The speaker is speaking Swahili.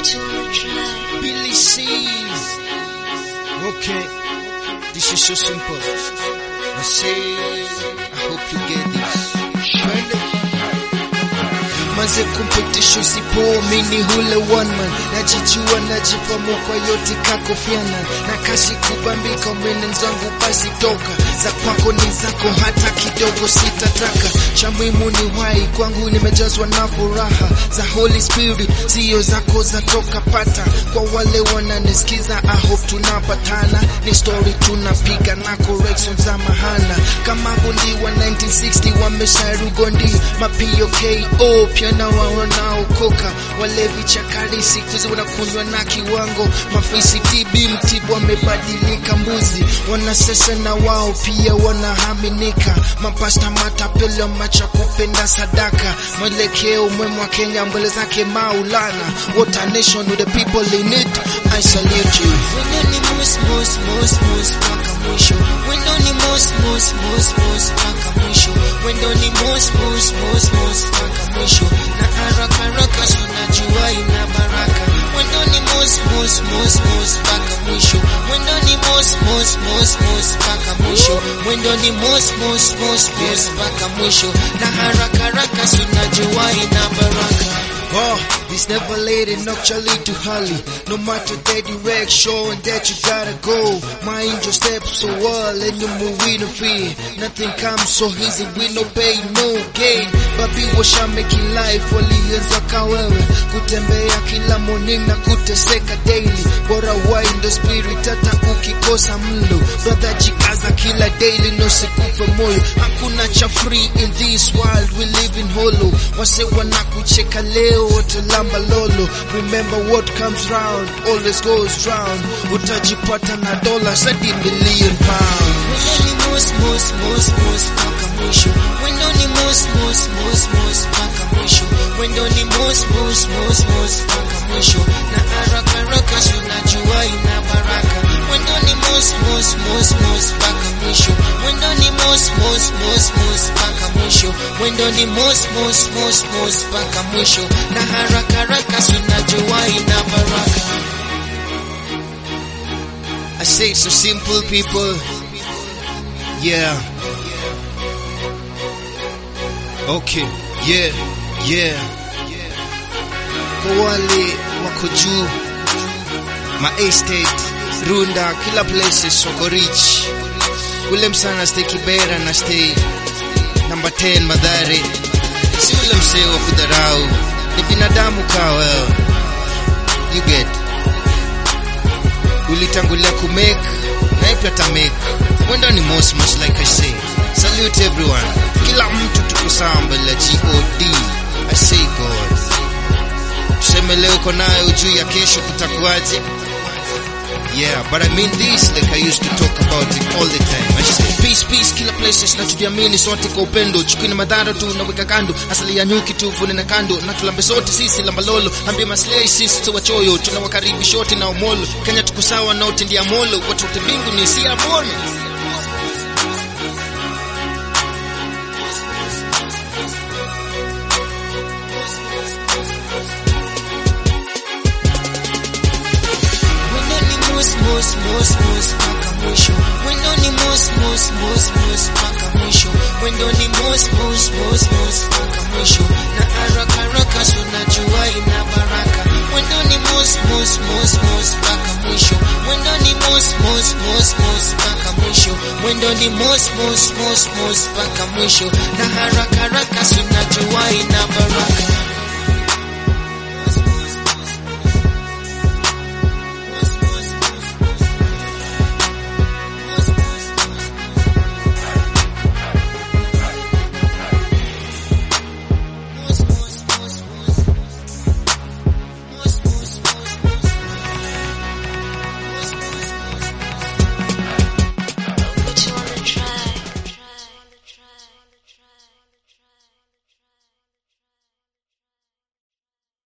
Billy C's. Okay, this is so simple. I say, I hope you get this. Manze competition sipo, mini hule one man. Najijua najipa mokwa yote kakofiana. Na kashi kubambika mwene zangu basi toka. Za kwako ni zako hata kidogo sitataka. Cha muhimu ni wai kwangu nimejazwa na furaha. Za Holy Spirit sio zako za toka pata. Kwa wale wananisikiza I hope tunapatana. Ni story tunapiga na correction za mahana. Kama gondi wa 1960 wamesharugondi. Ma-POKO pia na wanaokoka. Walevi chakari siku hizi wanakunywa na kiwango. Mafisi TB mtibu wamebadilika mbuzi. Wanasesa na wao pia wanahaminika. Mapasta matapelo macha kupenda sadaka. Mwelekeo mwema Kenya mbele zake Maulana. What a nation with the people in it. I salute you. Wendo ni most paka mwisho. Wendo ni most paka mwisho. Wendo ni most paka mwisho. Na haraka sunajua ina baraka. Wendo ni most paka mwisho. Wendo ni most paka mwisho. Wendo ni most paka mwisho. Na haraka sunajua ina baraka. Oh, it's never late enough, Charlie, to Holly. No matter the direction that you gotta go. Mind your steps so well and you move with no fear. Nothing comes so easy with no pain, no gain. Babi washa making life, walianza kawewe. Kutembea kila morning na kuteseka daily. Bora wine the spirit hata ukikosa mlo. Brother jikaza kila daily, no sikufe moyo. Hakuna cha free in this world, we live in hollow. Wase wanakucheka leo wote lamba lolo. Remember what comes round always goes round. Utajipata na dollars hadi million pounds. Wendo ni most paka mwisho. Wendo ni most paka mwisho. Wendo ni most paka mwisho. Na haraka sunajua ina baraka. Wendo ni most paka mwisho. Wendo ni most paka mwisho. Wendo ni most paka mwisho. Na haraka sunajua ina baraka. I say it's so simple, people. Yeah. Okay. Yeah. Kwa wale wako juu, ma estate, Runda, kila places soko rich. Ule msana stay Kibera na stay number 10 Madhare. Si ule msee wa kudharau, ni binadamu kawa. You get. Ulitangulia kumake na ipi atamake. Wendo ni most like I say. Salute everyone. Kila mtu tuko sawa mbele God. I say God. Tuseme leo uko nayo juu ya kesho kutakuaje. Yeah, but I mean this like I used to talk about it all the time. I say peace, kila places na tujiamini sote kwa upendo. Chukini madhara tu na weka kando. Asali ya nyuki tu vune na kando. Na tulambe sote sisi lamba lolo. Ambie maslay sisi tuwa choyo. Tunawakaribi shote na umolo. Kenya tuko sawa na utendi ya molo. Watu wote bingu ni si ya bono. Most paka mwisho. Wendo ni most paka mwisho. Wendo ni most paka mwisho. Na haraka sunajua ina baraka. Wendo ni most paka mwisho. Wendo ni most paka mwisho. Wendo ni most paka mwisho. Na haraka sunajua ina baraka.